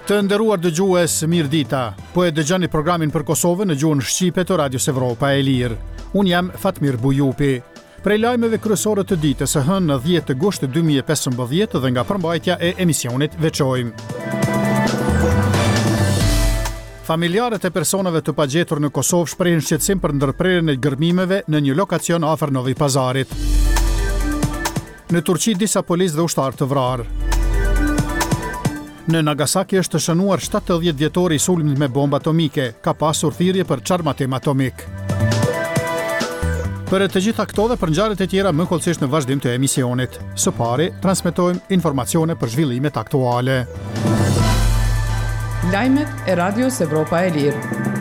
Të nderuar dëgjues, mirëdita. Po e dëgjoni programin për Kosovën në gjuhën shqipe të Radios Evropa e Lirë. Unë jam Fatmir Bujupi. Prej lajmeve kryesore të ditës së hënë në 10 gusht 2015 dhe nga përmbajtja e emisionit veçojmë. Familjarët e personave të pagjetur në Kosovë shprehin shqetësim për ndërprerjen e gërmimeve në një lokacion afër Novi Pazarit. Në Turqi disa policë dhe ushtarë të vrarë. Në Nagasaki është shënuar 70 vjetori i sulmit me bombë atomike, ka pasur thirrje për çarmatim atomik. Për të gjitha këto dhe për ngjarjet e tjera më kollësisht në vazhdim të emisionit. Së pari, transmetojmë informacione për zhvillimet aktuale. Lajmet e Radios Evropa e Lirë.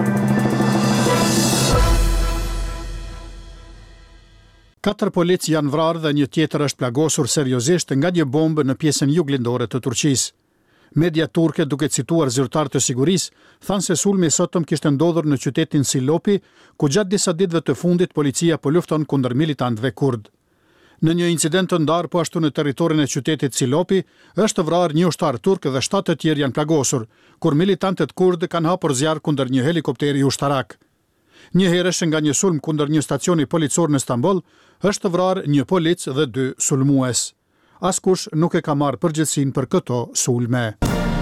Katër policë janë vrarë dhe një tjetër është plagosur seriozisht nga një bombë në pjesën juglindore të Turqisë. Media turke, duke cituar zyrtar të sigurisë, thanë se sulmi sotëm kishte ndodhur në qytetin Silopi, ku gjatë disa ditëve të fundit policia po lufton kundër militantëve kurd. Në një incident të ndarë po ashtu në territorin e qytetit Silopi, është vrarë një ushtar turk dhe 7 të tjerë janë plagosur, kur militantët kurd kanë hapur zjarr kundër një helikopteri ushtarak. Një herësh nga një sulm kundër një stacioni policor në Stamboll, është vrarë një polic dhe 2 sulmues. Askush nuk e ka marrë përgjegjësinë për këto sulme.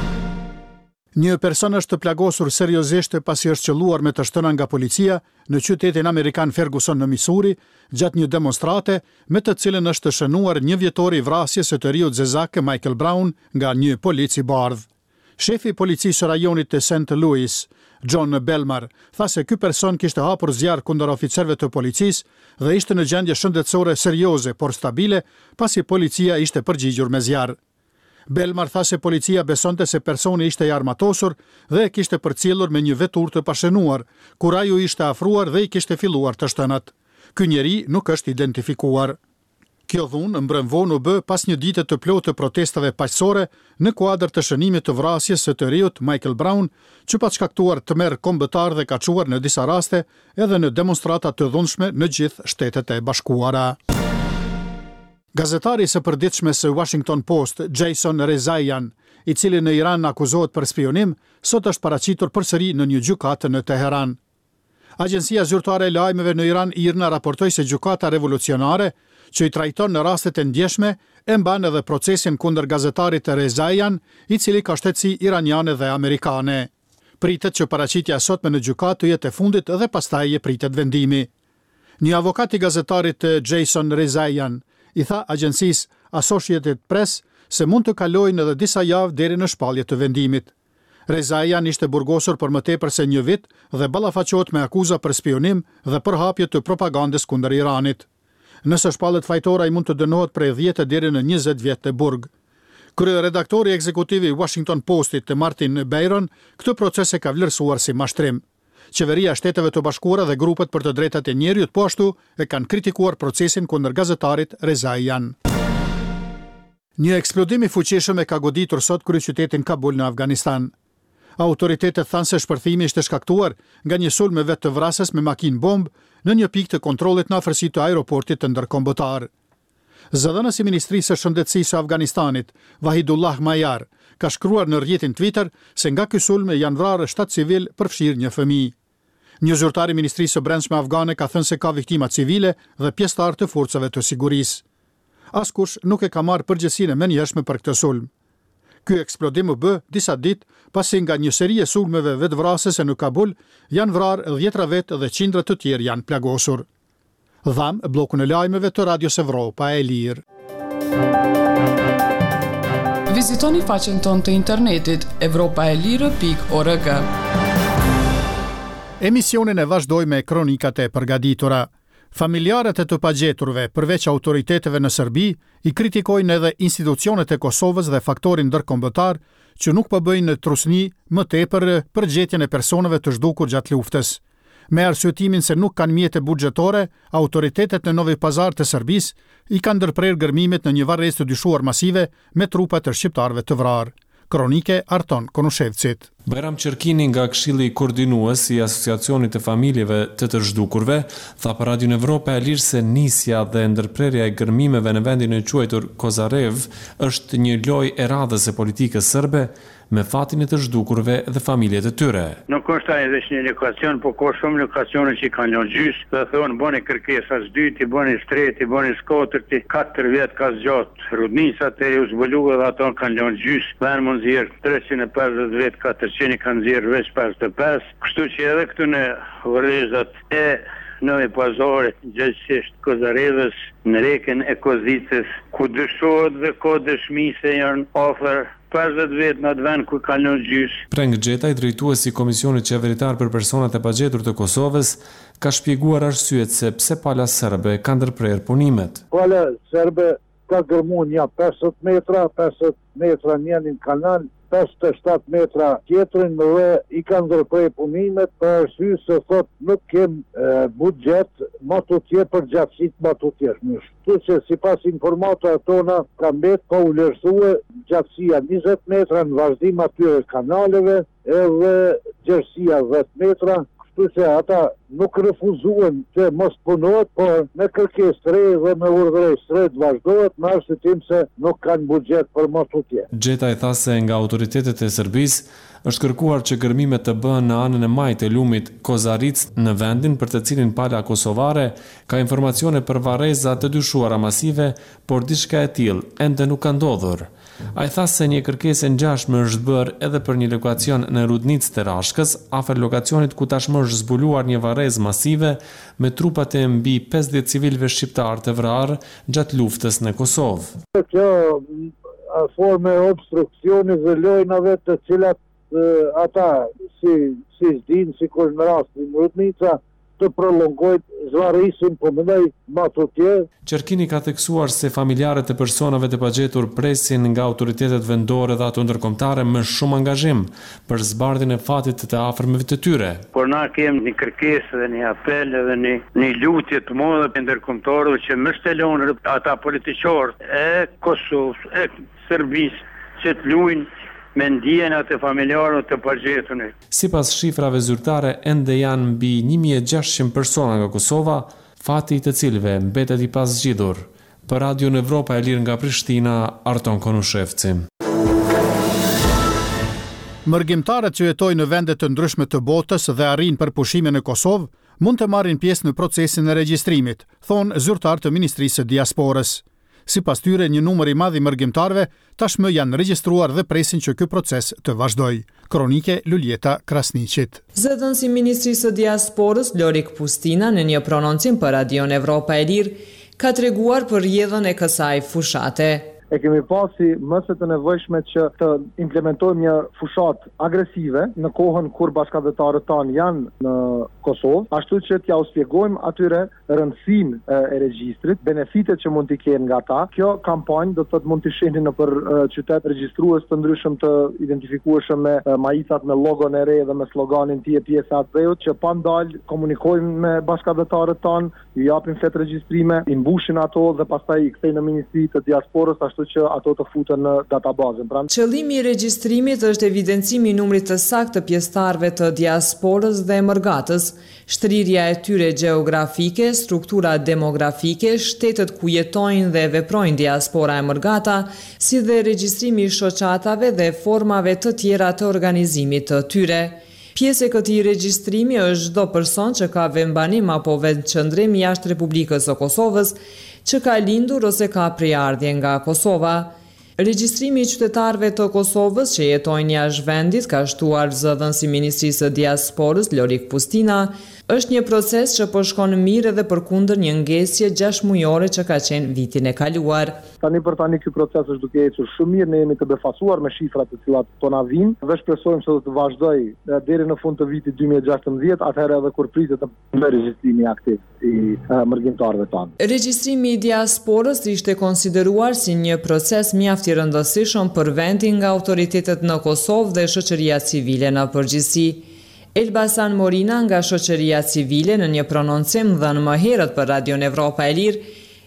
Një person është plagosur seriozisht pasi është qelluar me të shtëna nga policia në qytetin amerikan Ferguson në Missouri gjatë një demonstrate me të cilën është shënuar një vjetor i vrasjes së të riut zezake Michael Brown nga një polic i bardh. Shefi i policisë së rajonit të St. Louis, John Belmar, tha se ky person kishte hapur zjarr kundër oficerëve të policisë dhe ishte në gjendje shëndetësore serioze por stabile pasi policia ishte përgjigjur me zjarr. Belmar tha se policia besonte se personi ishte i armatosur dhe e kishte përcjellur me një veturë të pashënuar, kur ai u ishte afruar dhe i kishte filluar të shtënat. Ky njeri nuk është identifikuar. Kjo dhunë mbrëm vonë u bë pas një dite të plotë të protestave paqësore në kuadër të shënimit të vrasjes së të riut Michael Brown, që pa shkaktuar tmerr kombëtar dhe ka çuar në disa raste edhe në demonstrata të dhunshme në gjithë Shtetet e Bashkuara. Gazetari së përditshme së Washington Post, Jason Rezaian, i cili në Iran akuzohet për spionim, sot është paraqitur përsëri në një gjykatë në Teheran. Agjencia zyrtare e lajmeve në Iran IRNA raportoi se gjykata revolucionare që i trajton në rastet e ndjeshme, e mban edhe procesin kundër gazetarit Rezaian, i cili ka shtetësi iraniane dhe amerikane. Pritet që paraqitja sotme në gjykatë të jetë e fundit dhe pastaj pritet vendimi. Një avokat i gazetarit Jason Rezaian i tha agjencisë Associated Press se mund të kalojnë edhe disa javë deri në shpallje të vendimit. Rezaian ishte burgosur për më tepër se një vit dhe ballafaqohet me akuza për spionim dhe për hapje të propagandës kundër Iranit. Nëse shpallet fajtora i mund të dënohet prej 10 deri në 20 vjet të burg. Kryeredaktori ekzekutiv i Washington Postit Martin Bayron këtë proces e ka vlerësuar si mashtrim. Qeveria e Shteteve të Bashkuara dhe grupet për të drejtat e njerëzit po ashtu e kanë kritikuar procesin kundër gazetarit Rezaian. Një eksplodim i fuqishëm e ka goditur sot kryeqytetin Kabul në Afganistan. Autoritetet thanë se shpërthimi ishte shkaktuar nga një sulm me vetë të vrasës me makinë bombë në një pikë të kontrollit në afërsi të aeroportit të ndërkombëtar. Zëdhënësi i Ministrisë së Shëndetësisë së Afganistanit, Wahidullah Mayar, ka shkruar në rrjetin Twitter se nga ky sulm janë vrarë 7 civil, përfshirë një fëmijë. Një zyrtar i Ministrisë së Brendshme afgane ka thënë se ka viktima civile dhe pjesëtar të forcave të sigurisë. Askush nuk e ka marrë përgjegjësinë e menjëhershme për këtë sulm. Ky eksplodim u bë disa ditë pasi nga një seri e sulmeve vetvrasëse në Kabul janë vrarë 10 vetë dhe qindra të tjerë janë plagosur. Dham bllokun e lajmeve të Radios Evropa e Lirë. Vizitoni faqen tonë të internetit evropaelire.org. Emisionin e vazhdoj me kronikat e përgatitura. Familjarët e të pagjeturve, përveç autoriteteve në Serbi, i kritikojnë edhe institucionet e Kosovës dhe faktorin ndërkombëtar që nuk po bëjnë trusni më tepër për gjetjen e personave të zhdukur gjatë luftës. Me arsyetimin se nuk kanë mjete buxhetore, autoritetet në Novi Pazar të Serbisë i kanë ndërprerë gërmimet në një varrezë të dyshuar masive me trupa të shqiptarëve të vrarë. Kronike Arton Konushevcit. Bajram Qerkini nga Këshilli Koordinues i Asociacionit të Familjeve të Zhdukurve tha për Radion Evropa e Lirë se nisja dhe ndërprerja e gërmimeve në vendin e quajtur Kozarev është një lojë e radhës e politikës serbe me fatin e të zhdukurve dhe familjet e tyre. Nuk është ai vetëm një lokacion, por ka shumë lokacione që kanë lënë gjys, dhe thonë bëni kërkesa së dytë, bëni së tretë, bëni së katërti, 4 vjet ka zgjat rudnisat e u zbuluar dhe ato kanë lënë gjys, kanë mund zgjer 350 vjet, 400 kanë zgjer veç 55, kështu që edhe këtu në vërezat e Novi Pazar, gjithësisht Kozarevës, në reken e Kozicës, ku dëshohet dhe ka dëshmi se janë afër 50 vjet në atë vend ku kanë lënë gjys. Preng Xhetaj, drejtuesi i Komisionit Qeveritar për Personat e Pagjetur të Kosovës, ka shpjeguar arsyet se pse pala serbe ka ndërprer punimet. Pala serbe ka gërmuar një 50 metra njënin kanal, 57 metra tjetrin dhe i kanë ndërprer punimet për arsye se thot nuk kem buxhet matutje për gjatësitë matutjesh. Kështu që sipas informatave tona ka mbet pa u vlerësuar gjatësia 20 metra në vazhdim atyre kanaleve edhe gjerësia 10 metra. Kështu që ata nuk refuzuan që mos punohet, por me kërkesë të re dhe me urdhëresë të re vazhdohet me arsye se nuk kanë buxhet për matutje. Xhetaj tha se nga autoritetet e Serbisë është kërkuar që gërmimet të bëhen në anën e majt e lumit Kozaric në vendin për të cilin pala kosovare ka informacione për varreza të dyshuara masive, por diçka e tillë ende nuk ka ndodhur. Ai tha se një kërkesë e ngjashme është bërë edhe për një lokacion në Rudnicë të Rashkës, afër lokacionit ku tashmë është zbuluar një varrezë masive me trupat e mbi 50 civilëve shqiptar të vrarë gjatë luftës në Kosovë. Kjo forme obstruksioni dhe lojnave të cilat ata si zdinë, si kur në rastin Rudnica, të prolongojt zvarrisin po mëndaj matutje. Qerkini ka theksuar se familjarët e personave të pagjetur presin nga autoritetet vendore dhe ato ndërkombëtare me shumë angazhim për zbardhjen e fatit të afërmëve të tyre. Por na kemi një kërkesë dhe një apel dhe një lutje të madhe të ndërkombëtarëve që më shtelon ata politiqorë e Kosovës, e Serbisë që të luajnë me ndjenjat e familjarëve të pagjetur. Sipas shifrave zyrtare, ende janë mbi 1600 persona nga Kosova, fati i të cilëve mbetet i paszgjidhur. Për Radion Evropa e Lirë nga Prishtina, Arton Konushevci. Mërgjimtarët që jetojnë në vende të ndryshme të botës dhe arrin për pushime në Kosovë, mund të marrin pjesë në procesin e regjistrimit, thonë zyrtar të Ministrisë së Diasporës. Sipas tyre, një numër i madh i mërgjimtarëve tashmë janë regjistruar dhe presin që ky proces të vazhdojë. Kronike Luljeta Krasniqit. Zëdhënësi i Ministrisë së Diasporës Lorik Pustina në një prononcim për Radion Evropa e Lirë ka treguar për rrjedhën e kësaj fushate. E kemi pasi mëse të nevojshme që të implementojmë një fushat agresive në kohën kur bashkëdhetarët tanë janë në Kosovë, ashtu që t'ja u shpjegojmë atyre rëndësinë e regjistrit, benefitet që mund t'i kenë nga ta. Kjo kampanjë do të mund t'i shihni në për qytet regjistrues të ndryshëm të identifikueshëm me majicat me logon e re dhe me sloganin "Ti pjesa e atëut", që pa ndalë komunikojmë me bashkëdhetarët tanë, ju japin flet regjistrime, i mbushin ato dhe pastaj i kthejnë në Ministri të Diasporës, ashtu që ato të futen në databazën. Qëllimi i regjistrimit është evidencimi i numrit të saktë të pjesëtarëve të diasporës dhe emërgatës, shtrirja e tyre gjeografike, struktura demografike, shtetet ku jetojnë dhe veprojnë diaspora emërgata, si dhe regjistrimi i shoqatave dhe formave të tjera të organizimit të tyre. Pjesë e këtij regjistrimi është çdo person që ka vendbanim apo vendqëndrim jashtë Republikës së Kosovës, që ka lindur ose ka prejardhje nga Kosova. Regjistrimi i qytetarëve të Kosovës që jetojnë jashtë vendit, ka shtuar zëdhënësi i Ministrisë së Diasporës Lorik Pustina, është një proces që po shkon mirë edhe përkundër një ngesje 6 mujore që ka qenë vitin e kaluar. Tani për tani ky proces është duke ecur shumë mirë, ne jemi të befasuar me shifrat të cilat po na vinë dhe shpresojmë se do të vazhdojë deri në fund të vitit 2016, atëherë edhe kur pritet të regjistrimi aktiv i mërgjimtarëve tanë. Regjistrimi i diasporës ishte konsideruar si një proces mjaft i rëndësishëm për vendin nga autoritetet në Kosovë dhe shoqëria civile në përgjithësi. Elbasan Morina nga shoqëria civile në një prononcim dhënë më herët për Radion Evropa e Lirë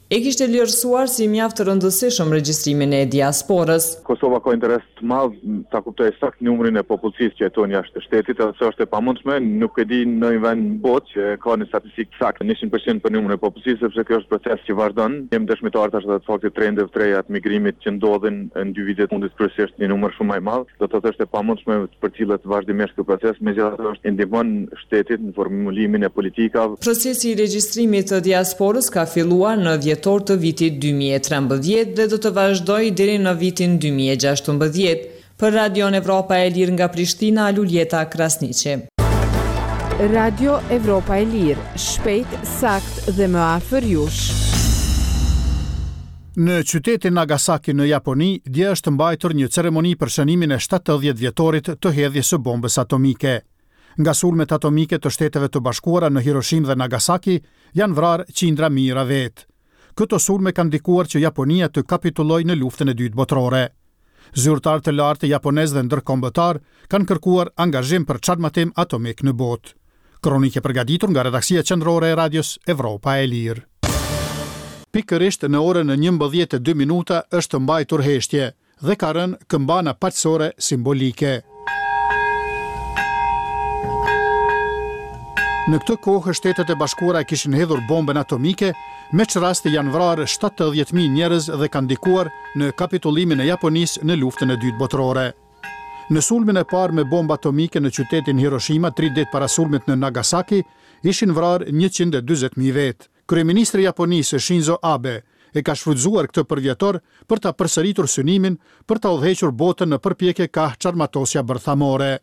e kishte vlerësuar si mjaft të rëndësishëm regjistrimin e diasporës. Kosova ka interes të madh ta kuptojë sakt numrin e popullsisë që jeton jashtë shtetit, edhe se është e pamundshme, nuk e di në një vend në botë që ka një statistikë saktë 100% për numrin e popullsisë, sepse kjo është proces që vazhdon. Jem dëshmitar tash të faktit trendeve të reja të migrimit që ndodhin në 2 vitet fundit, kryesisht një numër shumë më i madh. Do të thotë është e pamundshme për të cilët vazhdimisht ky proces, megjithatë është ndihmon shtetit në formulimin e politikave. Procesi i regjistrimit të diasporës ka filluar në dhjetor të vitit 2013 dhe do të vazhdojë deri në vitin 2016. Për Radio Evropa e Lirë nga Prishtina, Luljeta Krasniqi. Radio Evropa e Lirë, shpejt, sakt dhe më afër jush. Në qytetin Nagasaki në Japoni, dje është mbajtur një ceremoni për shënimin e 70 vjetorit të hedhjes së bombës atomike. Nga sulmet atomike të Shteteve të Bashkuara në Hiroshima dhe Nagasaki, janë vrarë qindra mijëra vetë. Këto sulme kanë ndikuar që Japonia të kapitullojë në luftën e dytë botërore. Zyrtarë të lartë japonez dhe ndërkombëtar kanë kërkuar angazhim për çarmatim atomik në botë. Kronikë përgatitur nga redaksia qendrore e Radios Evropa e Lirë. Pikërisht në orën 11:02 është mbajtur heshtje dhe ka rënë këmbana paqësore simbolike. Në këtë kohë, Shtetet e Bashkuara kishin hedhur bombën atomike, me që rasti janë vrarë 70.000 njerëz dhe kanë ndikuar në kapitullimin e Japonisë në luftën e dytë botërore. Në sulmin e parë me bombë atomike në qytetin Hiroshima, 3 ditë para sulmit në Nagasaki, ishin vrarë 140.000 vetë. Kryeministri i Japonisë Shinzo Abe e ka shfrytzuar këtë përvjetor për ta përsëritur synimin për ta udhëhequr botën në përpjekje ka çarmatosja bërthamore.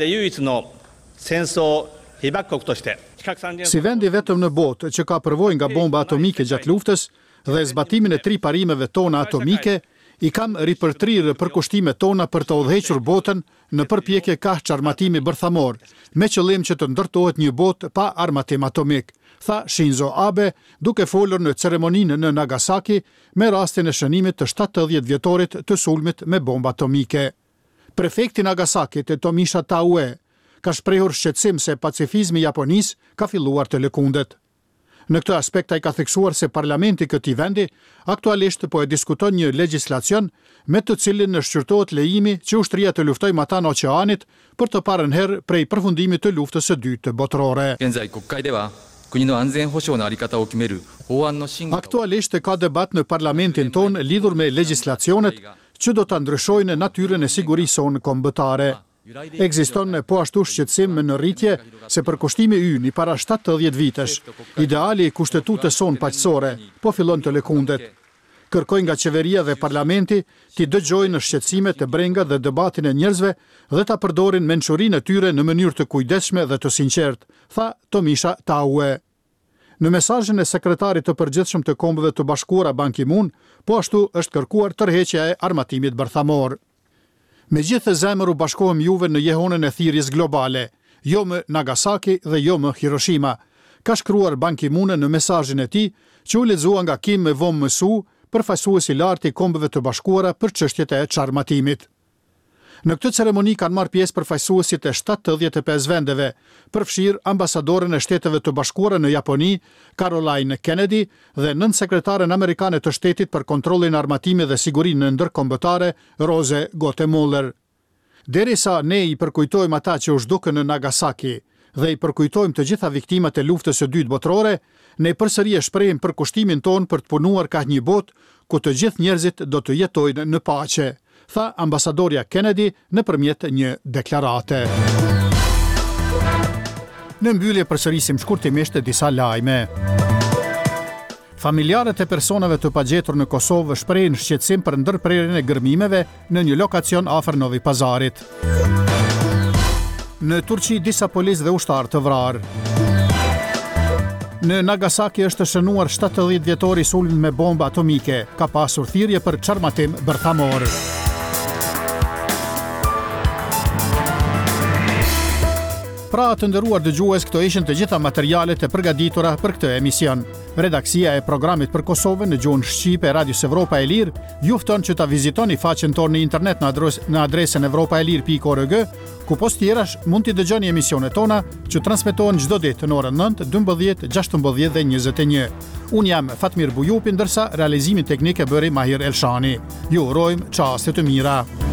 Si vendi vetëm në botë që ka përvojë nga bomba atomike gjatë luftës dhe zbatimin e 3 parimeve tona atomike, i kam ripërtrirë përkushtimet tona për të udhëhequr botën në përpjekje ka çarmatimi bërthamor, me qëllim që të ndërtohet një botë pa armatim atomik, tha Shinzo Abe, duke folur në ceremoninë në Nagasaki me rastin e shënimit të 70 vjetorit të sulmit me bombë atomike. Prefekti Nagasakit, Tomisha Taue, ka shprehur shqetësim se pacifizmi i Japonisë ka filluar të lëkundet. Në këtë aspekt ai ka theksuar se parlamenti i këtij vendi aktualisht po e diskuton një legjislacion me të cilin në shqyrtohet lejimi që ushtria të luftojë mata në oqeanit për të parën herë prej përfundimit të luftës së dytë botërore. Aktualisht ka debat në parlamentin ton lidhur me legjislacionet që do ta ndryshojnë natyrën e sigurisë sonë kombëtare. Ekziston po ashtu shqetësim në rritje se përkushtimi ynë i para 70 vitesh, ideali i kushtetutës sonë paqësore, po fillon të lëkundet. Kërkojnë nga qeveria dhe parlamenti t'i dëgjojnë shqetësimet e brenga dhe debatin e njerëzve dhe ta përdorin mençurinë e tyre në mënyrë të kujdesshme dhe të sinqertë, tha Tomisha Taue. Në mesazhin e sekretarit të përgjithshëm të Kombeve të Bashkuara Ban Ki-moon, po ashtu është kërkuar tërheqja e armatimit bërthamor. Me gjithë zemër u bashkohem juve në jehonën e thirrjes globale, jo më Nagasaki dhe jo më Hiroshima, ka shkruar Ban Ki-moon në mesazhin e tij, që u lexua nga Kim Vom Mësu, përfaqësues i lartë i Kombeve të Bashkuara për çështjet e çarmatimit. Në këtë ceremoni kanë marrë pjesë përfaqësuesit e 75 vendeve, përfshirë ambasadorën e Shteteve të Bashkuara në Japoni, Caroline Kennedy, dhe nënsekretaren amerikane të shtetit për kontrollin e armatimit dhe sigurinë ndërkombëtare, Rose Gotemuller. Derisa ne i përkujtojmë ata që u zhdukën në Nagasaki dhe i përkujtojmë të gjitha viktimat e luftës së dytë botërore, ne përsëri e shprehim përkushtimin ton për të punuar ka një botë ku të gjithë njerëzit do të jetojnë në paqe, tha ambasadorja Kennedy nëpërmjet një deklarate. Në mbyllje përsërisim shkurtimisht disa lajme. Familjarët e personave të pagjetur në Kosovë shprehin shqetësim për ndërprerjen e gërmimeve në një lokacion afër Novi Pazarit. Në Turqi disa policë dhe ushtarë të vrarë. Në Nagasaki është shënuar 70 vjetori sulmi me bombë atomike, ka pasur thirrje për çarmatim bërthamor. Pra të nderuar dëgjues, këto ishin të gjitha materialet e përgatitura për këtë emision. Redaksia e programit për Kosovën në gjuhën shqipe e Radios Evropa e Lirë ju fton që ta vizitoni faqen tonë në internet në adresën evropaelir.org, ku post tjerash mund t'i dëgjoni emisionet tona që transmetohen çdo ditë në orën 9, 12, 16 dhe 21. Unë jam Fatmir Bujupi, ndërsa realizimin teknik e bëri Mahir Elshani. Ju urojmë çaste të mira.